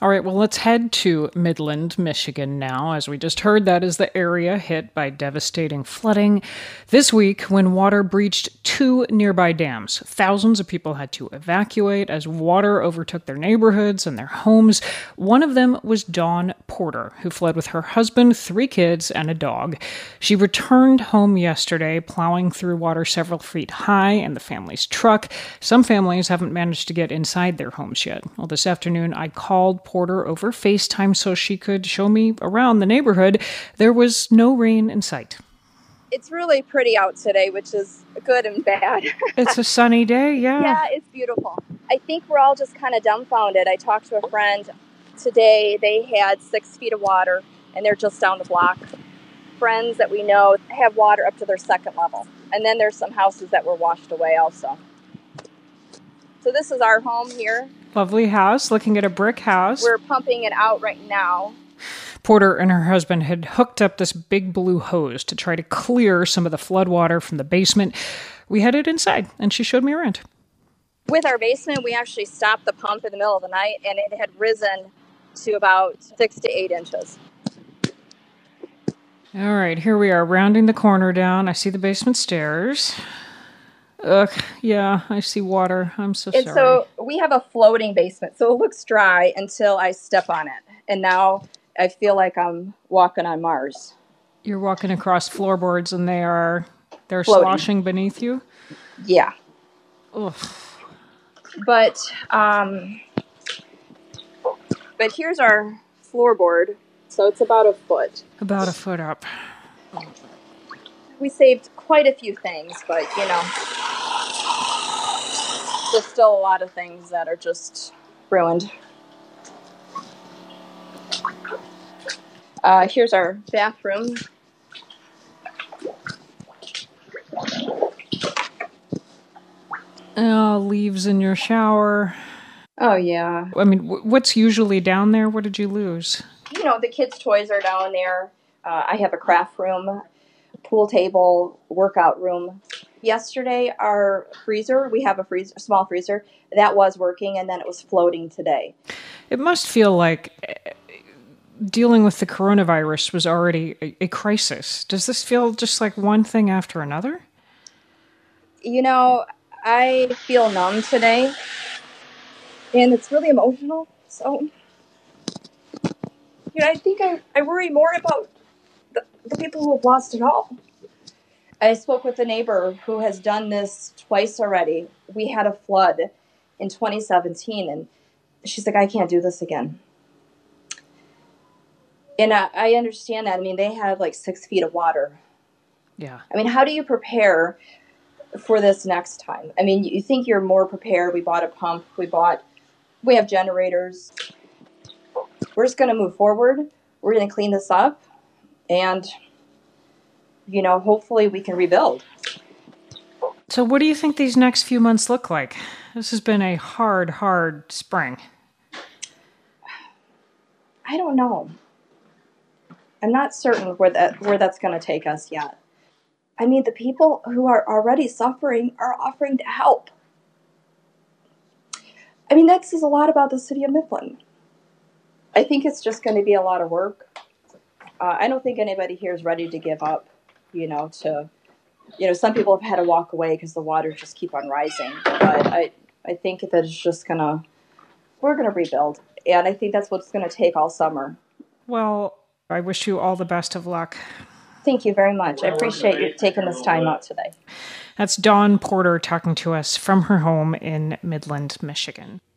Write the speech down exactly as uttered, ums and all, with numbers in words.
All right, well, let's head to Midland, Michigan now. As we just heard, that is the area hit by devastating flooding this week when water breached two nearby dams. Thousands of people had to evacuate as water overtook their neighborhoods and their homes. One of them was Dawn Porter, who fled with her husband, three kids, and a dog. She returned home yesterday, plowing through water several feet high in the family's truck. Some families haven't managed to get inside their homes yet. Well, this afternoon, I called Porter over FaceTime so she could show me around the neighborhood. There was no rain in sight. It's really pretty out today, which is good and bad. It's a sunny day, yeah. Yeah, it's beautiful. I think we're all just kind of dumbfounded. I talked to a friend today. They had six feet of water, and they're just down the block. Friends that we know have water up to their second level. And then there's some houses that were washed away also. So this is our home here. Lovely house, looking at a brick house. We're pumping it out right now. Porter and her husband had hooked up this big blue hose to try to clear some of the flood water from the basement. We headed inside, and she showed me around. With our basement, we actually stopped the pump in the middle of the night, and it had risen to about six to eight inches. All right, here we are, rounding the corner down. I see the basement stairs. Ugh, yeah, I see water. I'm so and sorry. So we have a floating basement, so it looks dry until I step on it. And now I feel like I'm walking on Mars. You're walking across floorboards and they are, they're floating. sloshing beneath you? Yeah. Ugh. But, um, but here's our floorboard. So it's about a foot. About a foot up. We saved quite a few things, but, you know, there's still a lot of things that are just ruined. Uh, here's our bathroom. Oh, leaves in your shower. Oh, yeah. I mean, w- what's usually down there? What did you lose? You know, the kids' toys are down there. Uh, I have a craft room, pool table, workout room. Yesterday, our freezer, we have a freezer, small freezer, that was working, and then it was floating today. It must feel like dealing with the coronavirus was already a, a crisis. Does this feel just like one thing after another? You know, I feel numb today, and it's really emotional, so... You know, I think I, I worry more about the, the people who have lost it all. I spoke with a neighbor who has done this twice already. We had a flood in twenty seventeen, and she's like, I can't do this again. And I, I understand that. I mean, they have like six feet of water. Yeah. I mean, how do you prepare for this next time? I mean, you think you're more prepared. We bought a pump. We bought, we have generators. We're just going to move forward. We're going to clean this up. And, you know, hopefully we can rebuild. So what do you think these next few months look like? This has been a hard, hard spring. I don't know. I'm not certain where that where that's going to take us yet. I mean, the people who are already suffering are offering to help. I mean, that says a lot about the city of Midland. I think it's just going to be a lot of work. Uh, I don't think anybody here is ready to give up, you know, to, you know, some people have had to walk away because the waters just keep on rising. But I, I think that it's just going to, we're going to rebuild. And I think that's what it's going to take all summer. Well, I wish you all the best of luck. Thank you very much. I appreciate you taking this time out today. That's Dawn Porter talking to us from her home in Midland, Michigan.